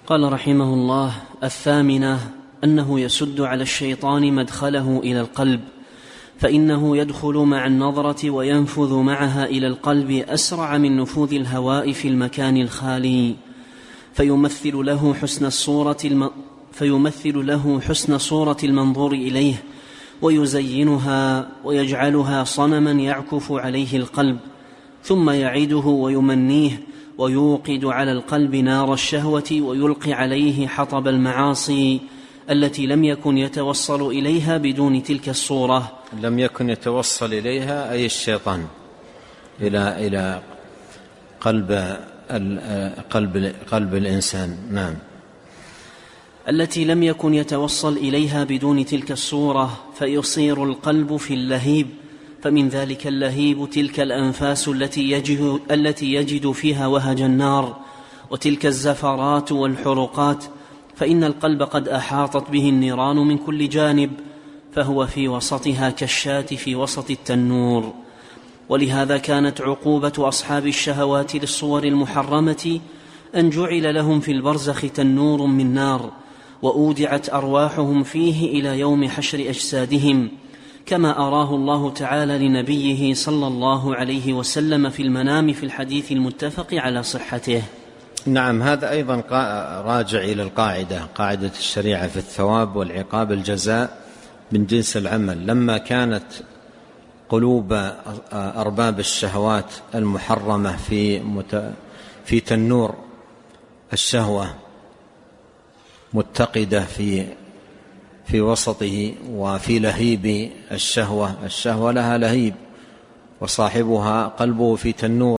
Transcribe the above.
قال رحمه الله: 8 أنه يسد على الشيطان مدخله إلى القلب، فإنه يدخل مع النظرة وينفذ معها إلى القلب أسرع من نفوذ الهواء في المكان الخالي، فيمثل له حسن صورة المنظور إليه، ويزينها ويجعلها صنما يعكف عليه القلب، ثم يعيده ويمنيه ويوقد على القلب نار الشهوة، ويلقي عليه حطب المعاصي التي لم يكن يتوصل إليها بدون تلك الصورة. لم يكن يتوصل إليها أي الشيطان إلى قلب الإنسان. نعم. التي لم يكن يتوصل إليها بدون تلك الصورة، فيصير القلب في اللهيب، فمن ذلك اللهيب تلك الأنفاس التي يجد فيها وهج النار، وتلك الزفرات والحرقات، فإن القلب قد أحاطت به النيران من كل جانب، فهو في وسطها كالشاة في وسط التنور. ولهذا كانت عقوبة أصحاب الشهوات للصور المحرمة أن جعل لهم في البرزخ تنور من نار، وأودعت أرواحهم فيه إلى يوم حشر أجسادهم، كما أراه الله تعالى لنبيه صلى الله عليه وسلم في المنام في الحديث المتفق على صحته. نعم. هذا أيضا راجع إلى قاعدة الشريعة في الثواب والعقاب، الجزاء من جنس العمل. لما كانت قلوب أرباب الشهوات المحرمة في تنور الشهوة متقدة في وسطه، وفي لهيب الشهوة لها لهيب، وصاحبها قلبه في تنور